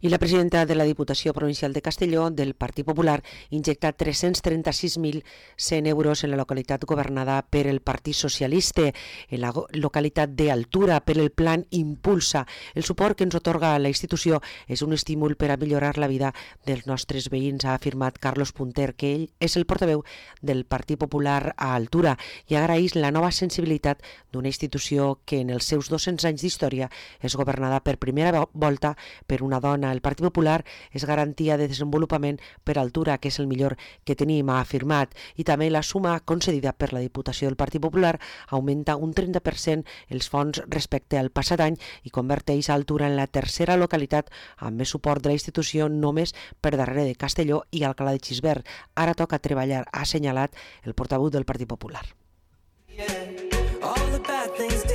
I la presidenta de la Diputació Provincial de Castelló, del Partit Popular, injecta 336.100 euros en la localitat governada per el Partit Socialista, en la localitat d'Altura, per el plan Impulsa. El suport que ens otorga la institució és un estímul per a millorar la vida dels nostres veïns, ha afirmat Carlos Punter, que ell és el portaveu del Partit Popular a Altura, i agraeix la nova sensibilitat d'una institució que en els seus 200 anys d'història és governada per primera volta per una dona. El Partit Popular és garantia de desenvolupament per Altura, que és el millor que tenim, ha afirmat, i també la suma concedida per la Diputació del Partit Popular augmenta un 30% els fons respecte al passat any i converteix Altura en la tercera localitat amb més suport de la institució, només per darrere de Castelló i Alcalá de Xivert. Ara toca treballar, ha assenyalat el portaveu del Partit Popular.